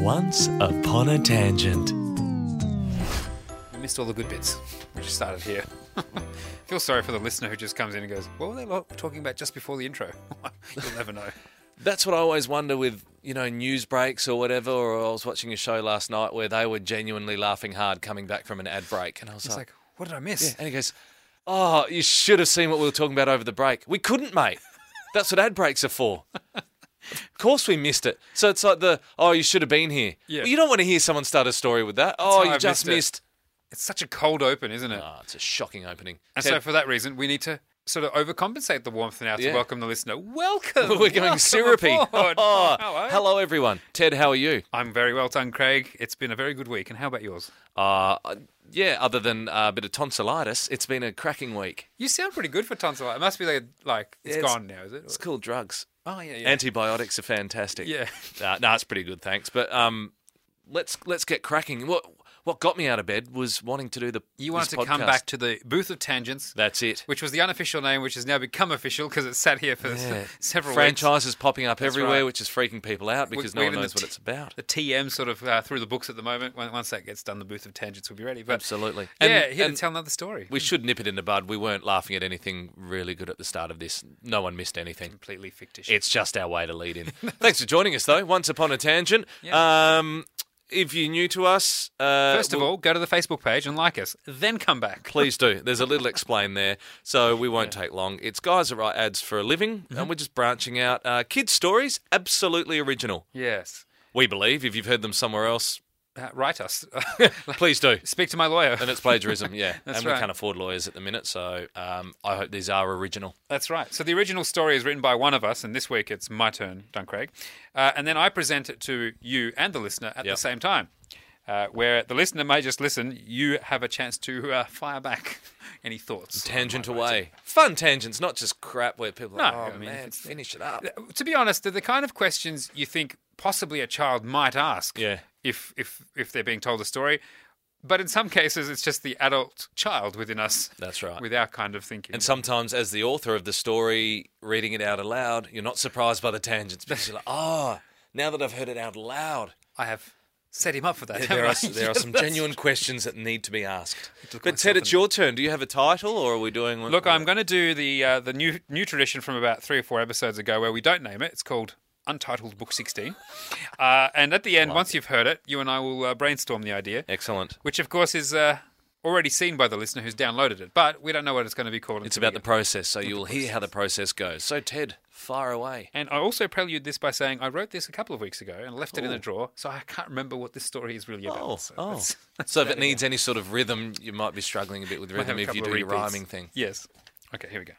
Once upon a tangent. We missed all the good bits. We just started here. Feel sorry for the listener who just comes in and goes, what were they talking about just before the intro? You'll never know. That's what I always wonder with, news breaks or whatever, or I was watching a show last night where they were genuinely laughing hard coming back from an ad break. And I was It's like, what did I miss? yeah. And he goes, oh, you should have seen what we were talking about over the break. We couldn't, mate. That's what ad breaks are for. Of course we missed it. So it's like you should have been here. Yeah. Well, you don't want to hear someone start a story with that. how You I just missed. It's such a cold open, isn't it? Oh, it's a shocking opening. And Ted, so for that reason, we need to sort of overcompensate the warmth now to Yeah. welcome the listener. Welcome! we're going Welcome syrupy. aboard. Hello. Hello, everyone. Ted, how are you? I'm very well done, Craig. It's been a very good week. And how about yours? Yeah, other than a bit of tonsillitis, it's been a cracking week. You sound pretty good for tonsillitis. It must be like it's Yeah, gone now, is it? It's called drugs. Oh, yeah. Antibiotics are fantastic. Yeah. No, it's pretty good, thanks. But let's get cracking. What got me out of bed was wanting to do You wanted this to come podcast. back to the Booth of Tangents. That's it. Which was the unofficial name, which has now become official because it's sat here for several Franchises popping up That's everywhere, right. which is freaking people out because no We're one in knows the what it's about. The TM sort of through the books at the moment. Once that gets done, the Booth of Tangents will be ready. But Absolutely. here to And tell another story. we should nip it in the bud. We weren't laughing at anything really good at the start of this. No one missed anything. Completely fictitious. It's just our way to lead in. Thanks for joining us, though. Once upon a tangent. Yeah. If you're new to us, First of all, go to the Facebook page and like us. Then come back. please do. There's a little explain there, so we won't take long. It's guys that write ads for a living, and we're just branching out. Kids' stories, absolutely original. Yes. We believe. If you've heard them somewhere else, Write us. please do. Speak to my lawyer. And it's plagiarism, yeah. That's and right. we can't afford lawyers at the minute, so I hope these are original. That's right. So the original story is written by one of us, and this week it's my turn, Dun Craig. And then I present it to you and the listener at the same time. Where the listener may just listen, you have a chance to fire back any thoughts. Tangent on my writing. away. Fun tangents, not just crap where people are No, like, I mean, man, it's- finish it up. To be honest, they're the kind of questions you think possibly a child might ask Yeah. if they're being told a story. But in some cases, it's just the adult child within us. That's right. With our kind of thinking. And sometimes, as the author of the story, reading it out aloud, you're not surprised by the tangents because you're like, now that I've heard it out loud, I have set him up for that. there haven't I? are some That's genuine questions that need to be asked. took But myself Ted, it's in- your turn. Do you have a title, or are we doing? Look, I'm going to do the new tradition from about 3 or 4 episodes ago where we don't name it. It's called Untitled Book 16. And at the end, once you've heard it, you and I will brainstorm the idea, Excellent. which of course is already seen by the listener who's downloaded it. But we don't know what it's going to be called. It's until about we the process, so you'll hear how the process goes. So, Ted, fire away. And I also prelude this by saying I wrote this a couple of weeks ago and left it in a drawer, so I can't remember what this story is really about. So if it needs any sort of rhythm, you might be struggling a bit with Might have rhythm a if you couple do of your repeats. rhyming thing. Yes. Okay, here we go.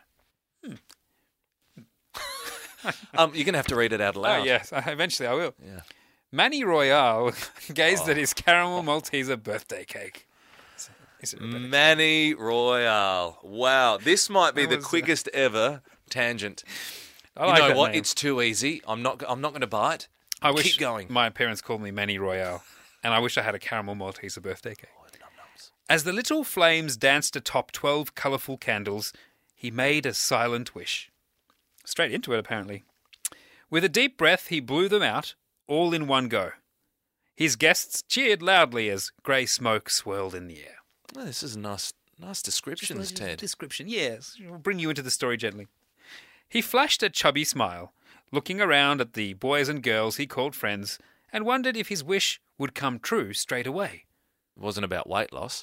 You're going to have to read it out loud. Oh, yes. Eventually I will. Yeah. Manny Royale gazed at his caramel Malteser birthday cake. Is it a better- Manny Royale. Wow, this might be That the was, quickest ever tangent. I You like know that what? name. It's too easy. I'm not going to bite. I wish Keep going. my parents called me Manny Royale, and I wish I had a caramel Malteser birthday cake. As the little flames danced atop 12 colourful candles, he made a silent wish. Straight into it, apparently. With a deep breath, he blew them out, all in one go. His guests cheered loudly as grey smoke swirled in the air. Oh, this is nice descriptions, Ted. Description, yes. We'll bring you into the story gently. He flashed a chubby smile, looking around at the boys and girls he called friends, and wondered if his wish would come true straight away. It wasn't about weight loss.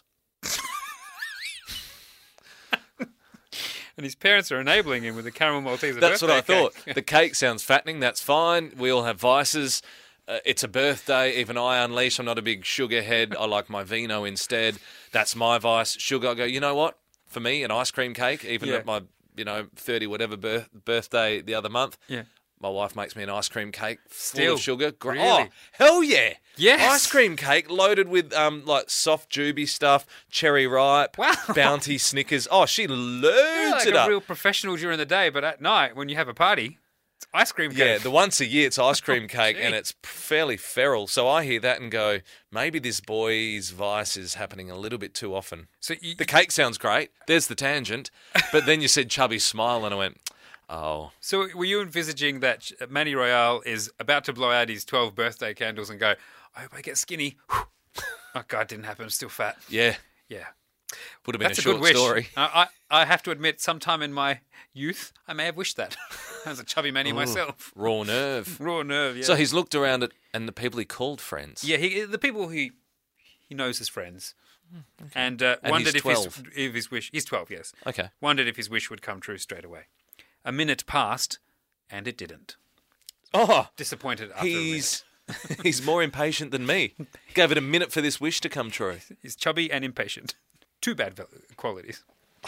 And his parents are enabling him with a caramel Malteser That's what I birthday thought. cake. The cake sounds fattening. That's fine. We all have vices. It's a birthday. Even I unleash. I'm not a big sugar head. I like my vino instead. That's my vice. Sugar. I go, you know what? For me, an ice cream cake, even Yeah. at my 30 whatever birthday the other month. Yeah. My wife makes me an ice cream cake full Still? of sugar. Really? Oh, hell yeah. Yes. Ice cream cake loaded with like soft juby stuff, cherry ripe, Wow. Bounty Snickers. Oh, she You're loads like it a up. real professional during the day, but at night, when you have a party, it's ice cream cake. Yeah, the once a year it's ice cream cake gee. and it's fairly feral. So I hear that and go, maybe this boy's vice is happening a little bit too often. So you, The cake sounds great. There's the tangent. But then you said chubby smile and I went, Oh. So were you envisaging that Manny Royale is about to blow out his 12 birthday candles and go, I hope I get skinny. Oh, God, it didn't happen. I'm still fat. Yeah. Yeah. Would have been That's a a short good wish. story. I have to admit, sometime in my youth, I may have wished that. I was a chubby Manny myself. Raw nerve. Raw nerve, yeah. So he's looked around at and the people he called friends. Yeah, the people he knows as friends. And And wondered he's if 12. his wish... He's 12, yes. Okay. Wondered if his wish would come true straight away. A minute passed, and it didn't. Oh, Disappointed after a minute. he's more impatient than me. Gave it a minute for this wish to come true. He's chubby and impatient. Two bad qualities.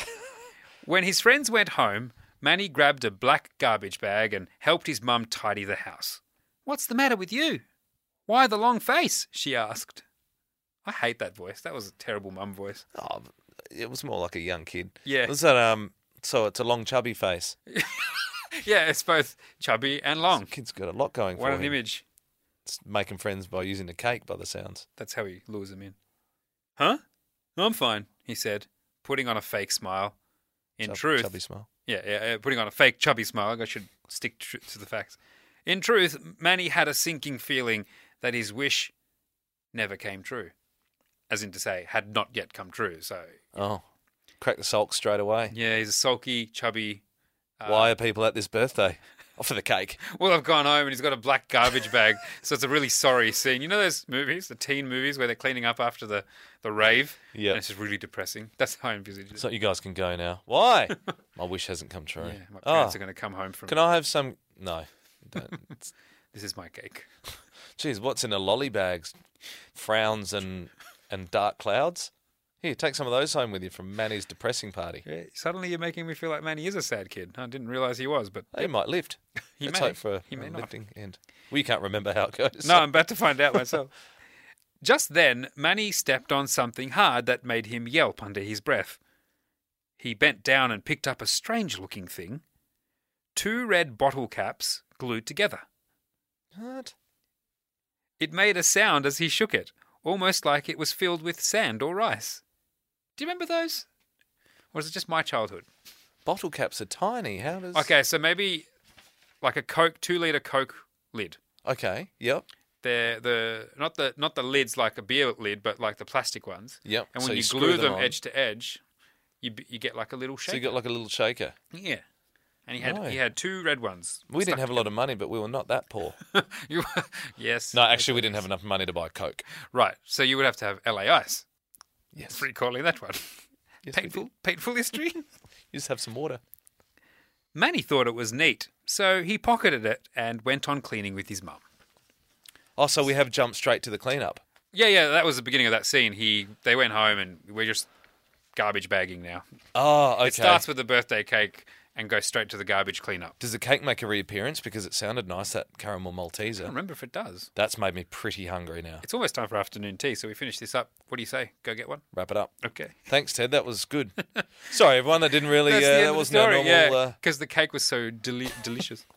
When his friends went home, Manny grabbed a black garbage bag and helped his mum tidy the house. What's the matter with you? Why the long face? She asked. I hate that voice. That was a terrible mum voice. Oh, it was more like a young kid. Yeah. Was that So it's a long chubby face. Yeah, it's both chubby and long. Kid's got a lot going What for an him. image. It's making friends by using the cake, by the sounds. That's how he lures them in. Huh? I'm fine, he said, putting on a fake smile. In truth, chubby smile. Yeah, putting on a fake chubby smile. I should stick to the facts. In truth, Manny had a sinking feeling that his wish never came true. As in to say, had not yet come true. So, Oh, crack the sulk straight away. yeah, he's a sulky, chubby. Why are people at this birthday? Oh, for the cake. Well, I've gone home and he's got a black garbage bag. So it's a really sorry scene. You know those movies, the teen movies, where they're cleaning up after the rave? Yeah. And it's just really depressing. That's how I envisage it. So you guys can go now. Why? My wish hasn't come true. Yeah, my parents are going to come home from... Can I have some? No. Don't. This is my cake. Jeez, what's in a lolly bag? Frowns and dark clouds? Here, take some of those home with you from Manny's depressing party. Yeah, suddenly you're making me feel like Manny is a sad kid. I didn't realise he was, but He might lift. he Let's may. hope for He may a not. lifting end. We can't remember how it goes. No, I'm about to find out myself. Just then, Manny stepped on something hard that made him yelp under his breath. He bent down and picked up a strange-looking thing. 2 red bottle caps glued together. What? It made a sound as he shook it, almost like it was filled with sand or rice. Do you remember those? Or is it just my childhood? Bottle caps are tiny. How does... Okay, so maybe like a Coke, 2-litre Coke lid. Okay, yep. They're not the lids like a beer lid, but like the plastic ones. Yep. And So when you you screw glue them them on. edge to edge, you get like a little shaker. So you got like a little shaker. Yeah. And Right. he had 2 red ones. We didn't have a lot of money, but we were not that poor. You, yes. No, actually, we didn't have enough money to buy Coke. Right. So you would have to have LA Ice. Yes. Pretty calling that one. Yes, we Painful history. You just have some water. Manny thought it was neat, so he pocketed it and went on cleaning with his mum. Oh, so we have jumped straight to the cleanup. Yeah, that was the beginning of that scene. They went home and we're just garbage bagging now. Oh, okay. It starts with the birthday cake and goes straight to the garbage cleanup. Does the cake make a reappearance? Because it sounded nice, that caramel I don't Malteser. remember if it does. That's made me pretty hungry now. It's almost time for afternoon tea, so we finish this up. What do you say? Go get one? Wrap it up. Okay. Thanks, Ted. That was good. Sorry, everyone. I didn't really... That's the end that of the wasn't our story, normal... because the cake was so delicious.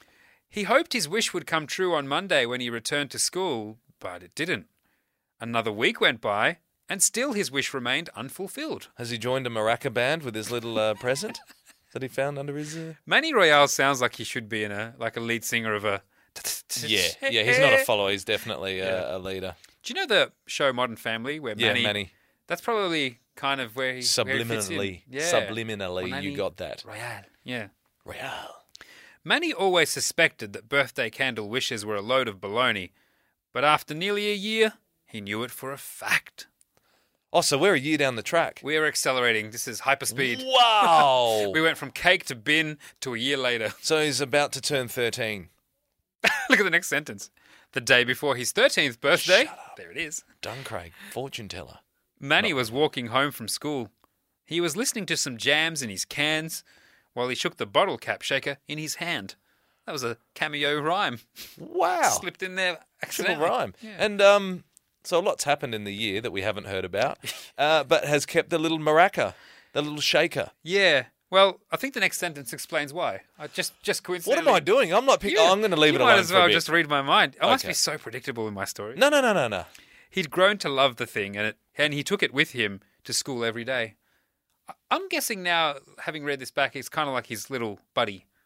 He hoped his wish would come true on Monday when he returned to school, but it didn't. Another week went by, and still his wish remained unfulfilled. Has he joined a maraca band with his little present that he found under his... Manny Royale sounds like he should be in a lead singer of a... Yeah, he's not a follower. He's definitely a leader. Do you know the show Modern Family where Yeah, Manny... Manny. That's probably kind of where he fits in. Subliminally. Yeah. Subliminally, Manny you got that. Royale. Yeah. Royale. Manny always suspected that birthday candle wishes were a load of baloney, but after nearly a year, he knew it for a fact. Oh, so we're a year down the track. We are accelerating. This is hyperspeed. Wow. We went from cake to bin to a year later. So he's about to turn 13. Look at the next sentence. The day before his 13th birthday, there it is, Duncraig, fortune teller. Manny was walking home from school. He was listening to some jams in his cans while he shook the bottle cap shaker in his hand. That was a cameo rhyme. Wow. Slipped in there Triple accidentally. rhyme. Yeah. And so a lot's happened in the year that we haven't heard about, but has kept the little maraca, the little shaker. Yeah. Well, I think the next sentence explains why. I just What coincidentally... am I doing? I'm not picking... Oh, I'm going to leave it alone You might as for a well bit. just read my mind. I must Okay. be so predictable in my story. No. He'd grown to love the thing, and he took it with him to school every day. I'm guessing now, having read this back, it's kind of like his little buddy.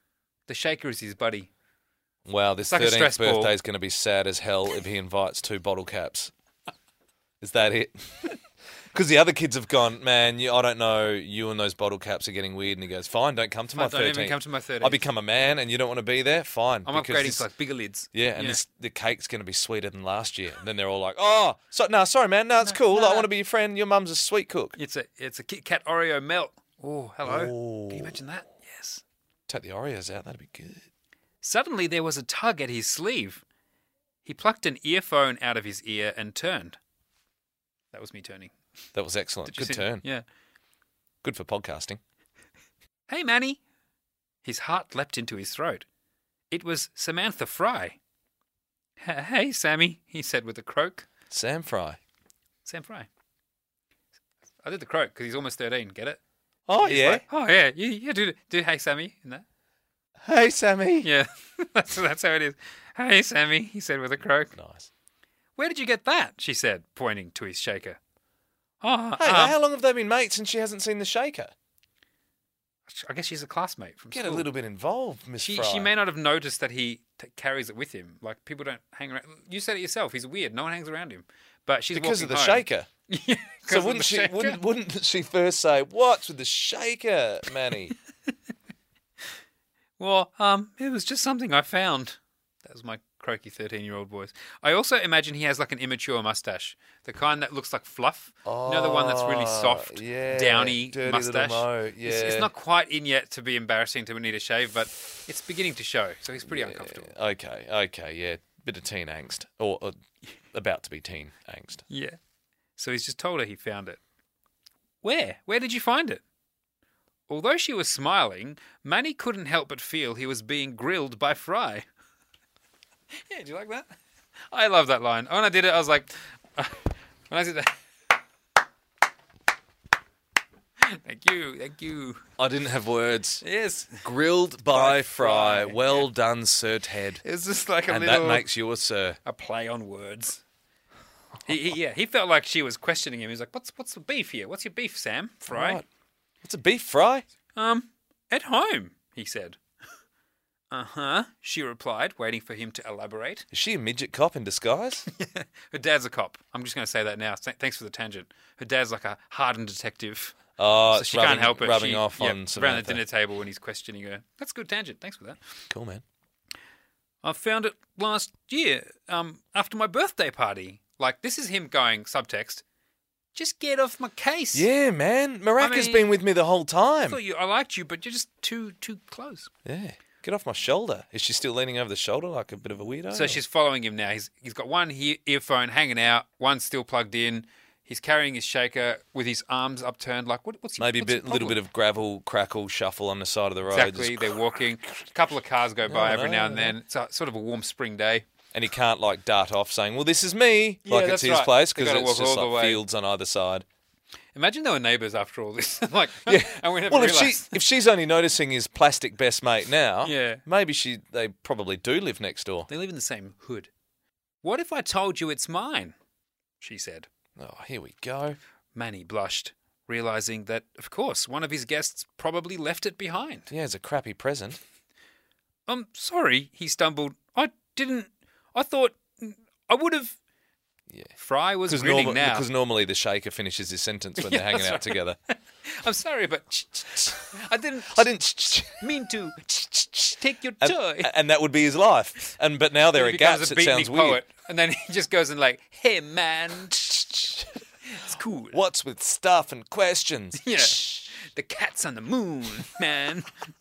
The shaker is his buddy. Wow, this like a 13th stress ball. birthday is going to be sad as hell if he invites 2 bottle caps. Is that it? Because the other kids have gone, man, I don't know, you and those bottle caps are getting weird. And he goes, fine, don't come to my 13th. Don't even come to my 13th. I become a man and you don't want to be there? Fine. I'm upgrading to like bigger lids. Yeah, and the cake's going to be sweeter than last year. And then they're all like, oh, sorry, man. No, it's cool. I want to be your friend. Your mum's a sweet cook. It's a Kit Kat Oreo melt. Oh, hello. Oh. Can you imagine that? Yes. Take the Oreos out. That'd be good. Suddenly there was a tug at his sleeve. He plucked an earphone out of his ear and turned. That was me turning. That was excellent. Good turn. Yeah. Good for podcasting. Hey, Manny. His heart leapt into his throat. It was Samantha Fry. Hey, Sammy, he said with a croak. Sam Fry. Sam Fry. I did the croak because he's almost 13. Get it? Oh, He's yeah. like, oh, yeah. You do hey, Sammy in that. Hey, Sammy. Yeah, that's how it is. Hey, Sammy, he said with a croak. Nice. Where did you get that? She said, pointing to his shaker. Oh, Hey, how long have they been mates and she hasn't seen the shaker? I guess she's a classmate from Get school. a little bit involved, Miss Fry. She may not have noticed that he carries it with him. Like, people don't hang around. You said it yourself. He's weird. No one hangs around him. But she's because of the walking home. shaker. Yeah, So because of the shaker. wouldn't she first say, "What's with the shaker, Manny?" Well, it was just something I found. That was my croaky 13-year-old voice. I also imagine he has like an immature mustache. The kind that looks like fluff. You know, the one that's really soft, yeah, downy dirty mustache. little mo, yeah. It's not quite in yet to be embarrassing to need a shave, but it's beginning to show. So he's pretty uncomfortable. Okay, yeah. Bit of teen angst. Or about to be teen angst. Yeah. So he's just told her he found it. Where? Where did you find it? Although she was smiling, Manny couldn't help but feel he was being grilled by Fry. Yeah, do you like that? I love that line. When I did it, I was like... when I did that... Thank you. I didn't have words. Yes. Grilled by Fry. Well done, Sir Ted. It's just like And little... that makes you a sir. a play on words. He felt like she was questioning him. He was like, what's the beef here? What's your beef, Sam? Fry? Right. What's a beef fry? At home, he said. Uh-huh, she replied, waiting for him to elaborate. Is she a midget cop in disguise? Her dad's a cop. I'm just going to say that now. Thanks for the tangent. Her dad's like a hardened detective. Oh, So she can't help it. Rubbing She- off on around the Samantha. dinner table when he's questioning her. That's a good tangent. Thanks for that. Cool, man. I found it last year, after my birthday party. Like, this is him going, subtext, just get off my case. Yeah, man. Maracas mean- been with me the whole I time. thought I liked you, but you're just too close. Yeah. Get off my shoulder. Is she still leaning over the shoulder like a bit of a weirdo? So she's following him now. He's got one earphone hanging out, one still plugged in. He's carrying his shaker with his arms upturned. Like, what's your, Maybe a what's your little bit problem? of gravel, crackle, shuffle on the side of the road. Exactly. They're walking. A couple of cars go by every now and no. then. It's sort of a warm spring day. And he can't like dart off saying, well, this is me, Yeah, like it's that's his right. place, They because gotta it's walk just all the like way. fields on either side. Imagine they were neighbours after all this. Like, Yeah. and we never Well, realised. if she's only noticing his plastic best mate now, Yeah. maybe they probably do live next door. They live in the same hood. What if I told you it's mine? She said. Oh, here we go. Manny blushed, realising that, of course, one of his guests probably left it behind. Yeah, it's a crappy present. Sorry, he stumbled. I thought I would have. Yeah. Fry was grinning now. Because normally the shaker finishes his sentence when they're hanging that's out right. together. I'm sorry, but I didn't I didn't. mean to take your toy. And that would be his life. But now there He are becomes gaps. a It sounds beatnik weird. poet, and then he just goes and like, "Hey man, it's cool." What's with stuff and questions? Yeah, the cat's on the moon, man.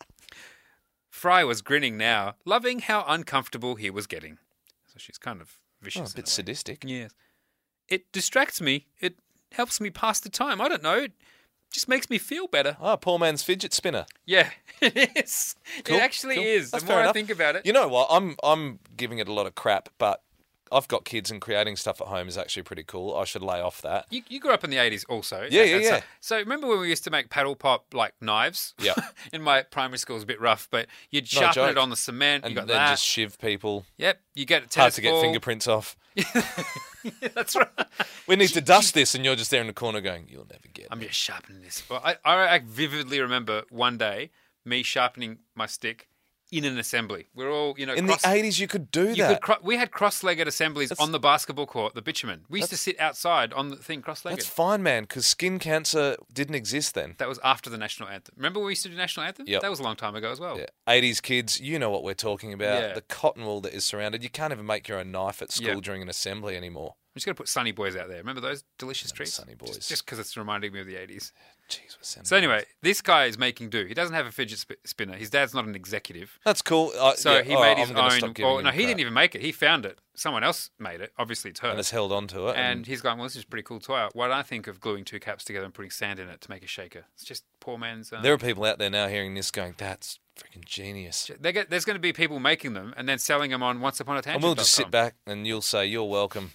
Fry was grinning now, loving how uncomfortable he was getting. So she's kind of vicious. Oh, a in bit way. sadistic. Yes. It distracts me. It helps me pass the time. I don't know. It just makes me feel better. Oh, poor man's fidget spinner. Yeah, it is. Cool, It actually cool. is. That's The fair more I enough. think about it. You know what? I'm giving it a lot of crap, but I've got kids and creating stuff at home is actually pretty cool. I should lay off that. You grew up in the 80s also. Yeah, And yeah. So remember when we used to make paddle pop like knives? Yeah. In my primary school, it was a bit rough, but you'd sharpen joke. it on the cement. And You got then that. just shiv people. Yep. You get a Hard tennis to get ball. fingerprints off. That's right. We need to dust this, and you're just there in the corner going, you'll never get I'm me. just sharpening this. But I vividly remember one day me sharpening my stick in an assembly. We're all, In the 80s, you could do that. We had cross-legged assemblies on the basketball court, the bitumen. We used to sit outside on the thing cross-legged. That's fine, man, because skin cancer didn't exist then. That was after the national anthem. Remember when we used to do national anthem? Yep. That was a long time ago as well. Yeah. 80s kids, you know what we're talking about. Yeah. The cotton wool that is surrounded. You can't even make your own knife at school Yeah. during an assembly anymore. I'm just going to put Sunny Boys out there. Remember those delicious treats? Sunny Boys. Just because it's reminding me of the 80s. Jeez, we're sending So anyway, this guy is making do. He doesn't have a fidget spinner. His dad's not an executive. That's cool. So he made his I'm gonna own. stop giving him No, he crap. didn't even make it. He found it. Someone else made it. Obviously, it's her. And has held on to it. And he's going, well, this is a pretty cool toy. Why don't I think of gluing two caps together and putting sand in it to make a shaker? It's just poor man's... there are people out there now hearing this going, that's freaking genius. There's going to be people making them and then selling them on Once Upon a Tangent. And we'll just sit back and you'll say, you're welcome.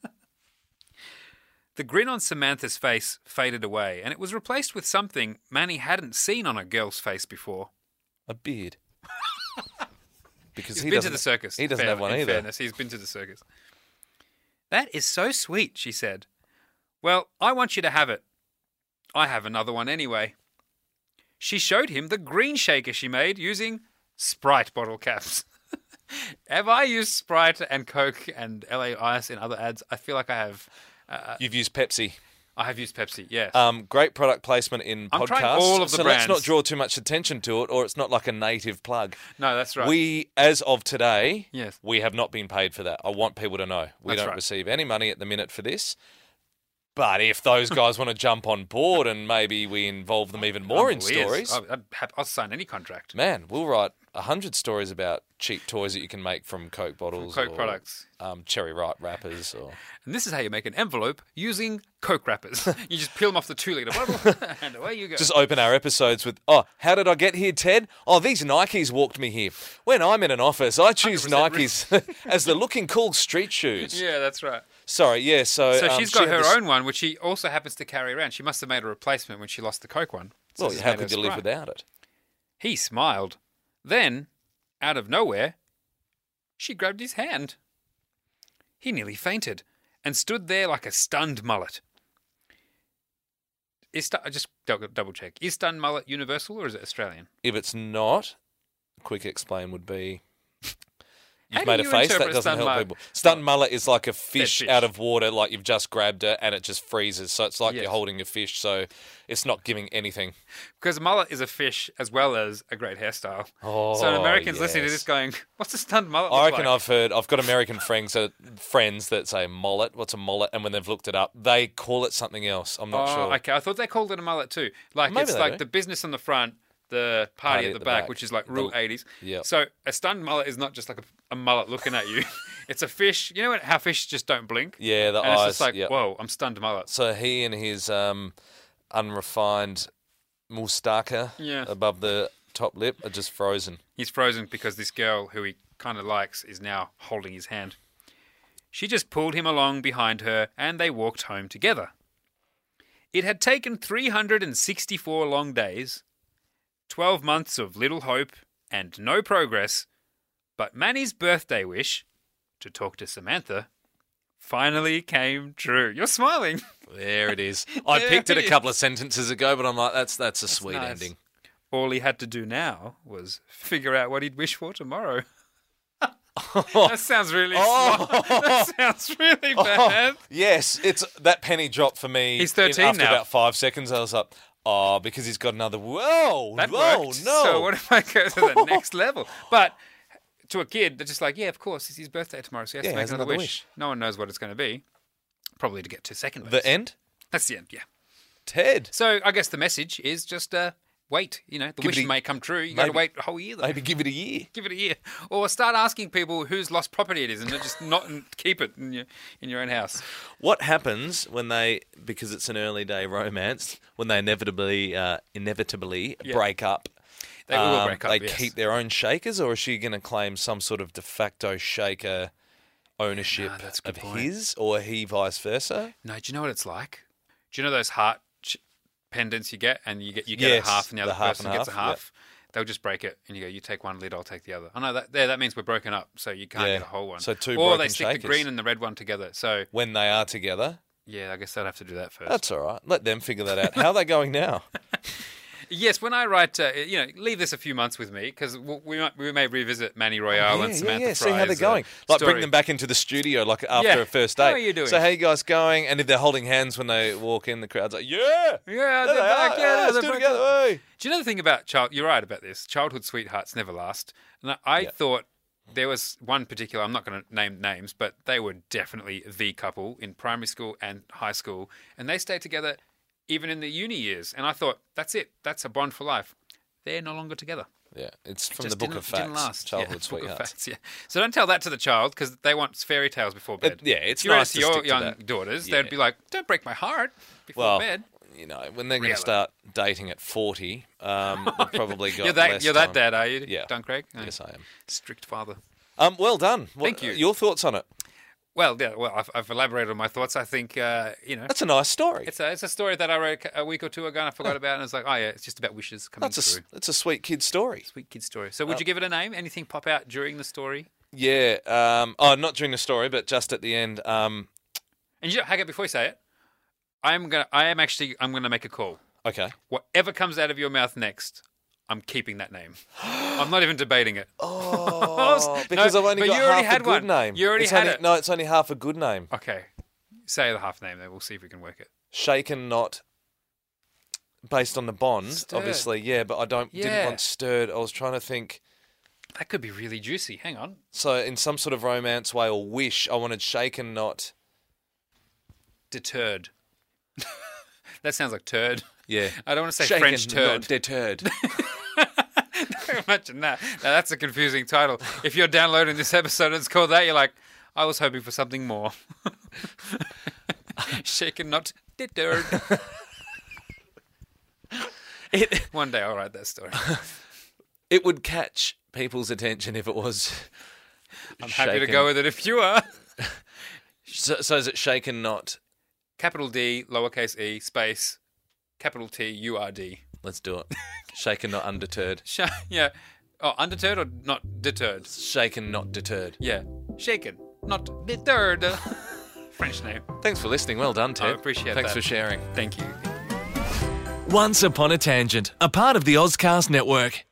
The grin on Samantha's face faded away, and it was replaced with something Manny hadn't seen on a girl's face before. A beard. Because He's he been to doesn't, the circus. he doesn't have one in either. Fairness, he's been to the circus. That is so sweet, she said. Well, I want you to have it. I have another one anyway. She showed him the green shaker she made using Sprite bottle caps. Have I used Sprite and Coke and LA Ice in other ads? I feel like I have. You've used Pepsi. I have used Pepsi, yes. Great product placement in I'm podcasts. trying all of the so brands. let's not draw too much attention to it, or it's not like a native plug. No, that's right. We, as of today, Yes. we have not been paid for that. I want people to know. We That's don't right. receive any money at the minute for this. But if those guys want to jump on board and maybe we involve them even more in I'm all ears. stories, I'll sign any contract. man, we'll write 100 stories about cheap toys that you can make from Coke bottles, Coke or, products. Cherry Ripe wrappers, or And this is how you make an envelope using Coke wrappers. You just peel them off the 2-litre bottle and away you go. just open our episodes with, oh, how did I get here, Ted? Oh, these Nikes walked me here. When I'm in an office, I choose 100% Nikes as the looking cool street shoes. Yeah, that's right. Sorry, yeah, so She's she got had her this- own one, which she also happens to carry around. She must have made a replacement when she lost the Coke one. So Well, this is how made could of you live Sprite. without it? He smiled. Then, out of nowhere, she grabbed his hand. He nearly fainted and stood there like a stunned mullet. Just double check. Is stunned mullet universal or is it Australian? If it's not, a quick explain would be... How You've do made a you face, that interpret a doesn't stunned help mullet? people. Stunned mullet is like a fish fish. out of water, like you've just grabbed it and it just freezes. So it's like Yes. you're holding a fish, so it's not giving anything. Because a mullet is a fish as well as a great hairstyle. Oh, So an American's listening to yes. this going, what's a stunned mullet I look reckon like? I've got American friends that say mullet. What's a mullet? And when they've looked it up, they call it something else. I'm not sure. Okay, I thought they called it a mullet too. Like Maybe it's they like do. the business on the front, the party at the back, which is like real 80s. Yep. So a stunned mullet is not just like a mullet looking at you. It's a fish. You know how fish just don't blink? Yeah, the And eyes. it's just like, yep. whoa, I'm stunned mullet. So he and his unrefined moustache Yeah. above the top lip are just frozen. He's frozen because this girl who he kind of likes is now holding his hand. She just pulled him along behind her and they walked home together. It had taken 364 long days, 12 months of little hope and no progress, but Manny's birthday wish, to talk to Samantha, finally came true. You're smiling. There it is. I There picked it it a couple of sentences ago, but I'm like, that's a sweet nice. ending. All he had to do now was figure out what he'd wish for tomorrow. That sounds really smart. That sounds really bad. Yes, it's that penny dropped for me. He's 13 after now. about 5 seconds, I was like, oh, because he's got another. Whoa, That whoa, worked. no. So what if I go to the next level? But to a kid, they're just like, yeah, of course, it's his birthday tomorrow, so he has Yeah, to make has another another wish. wish. No one knows what it's going to be. Probably to get to second base. The end? That's the end, yeah. Ted. So I guess the message is just wait. You know, the Give wish it a- may come true. You got to maybe- wait a whole year. Though. Maybe give it a year. Give it a year, or start asking people whose lost property it is, and just not keep it in your own house. What happens when they, because it's an early day romance, when they inevitably break up? They will break up. They yes. keep their own shakers, or is she going to claim some sort of de facto shaker ownership No, that's a good of point. his, or he vice versa? No, do you know what it's like? Do you know those heart pendants you get, and you get Yes, a half, and the other half person and gets a half, half? They'll just break it, and you go, you take one lid, I'll take the other. Oh no, that means we're broken up, so you can't Yeah. get a whole one. So two or they broken stick the shakers. green and the red one together. So When they are together, yeah, I guess they'll have to do that first. that's all right. Let them figure that out. How are they going now? Yes, when I write, leave this a few months with me because we may revisit Manny Royale and Samantha Fry's see how they're going. Like story. bring them back into the studio like after a first date. How are you doing? So how you guys going? And if they're holding hands when they walk in, the crowd's like, yeah, Yeah, there they're they are. back. Yeah, Yeah, let's they're do it back. together. Hey. Do you know the thing about you're right about this. Childhood sweethearts never last. And I thought there was one particular, I'm not going to name names, but they were definitely the couple in primary school and high school. And they stayed together even in the uni years. And I thought, that's it. That's a bond for life. They're no longer together. Yeah, it's from Just the Book of Facts. didn't last. Childhood Book of sweethearts. Facts, yeah. So don't tell that to the child because they want fairy tales before bed. It's if you read nice it to to your stick to young that. daughters, Yeah. they'd be like, don't break my heart before Well, bed. you know, when they're going Really? to start dating at 40, they've probably got You're less that time. dad, are you? Yeah. Don Craig? Yes, I am. Strict father. Well done. Thank you. Your thoughts on it? Well, I've elaborated on my thoughts. I think, That's a nice story. it's a story that I wrote a week or two ago and I forgot about, and it's like, oh yeah, it's just about wishes coming through. That's a sweet kid story. Sweet kid story. So would you give it a name? Anything pop out during the story? Yeah. Not during the story, but just at the end. And hang on, before you say it, I'm gonna make a call. Okay. Whatever comes out of your mouth next, I'm keeping that name. I'm not even debating it. Oh, because No, I've only but got you already half had a good one. name. You already It's had only, it. No, it's only half a good name. Okay. Say the half name then. We'll see if we can work it. Shaken, not based on the bond, Stirred. obviously. Yeah, but I didn't Yeah. want stirred. I was trying to think. That could be really juicy. Hang on. So in some sort of romance way or wish, I wanted shaken, not. Deterred. That sounds like turd. Yeah. I don't want to say Shaken, French turd. not deterred. Imagine that. Now, that's a confusing title. If you're downloading this episode and it's called that, you're like, I was hoping for something more. Shaken, not deterred. One day I'll write that story. It would catch people's attention if it was. I'm happy to go with it if you are. So is it shaken, not? Capital D, lowercase e, space, capital T, U-R-D. Let's do it. Shaken, not undeterred. Yeah. Oh, undeterred or not deterred? Shaken, not deterred. Yeah. Shaken, not deterred. French name. Thanks for listening. Well done, Ted. I appreciate Thanks that. for sharing. Thank you. Once Upon a Tangent, a part of the Ozcast Network.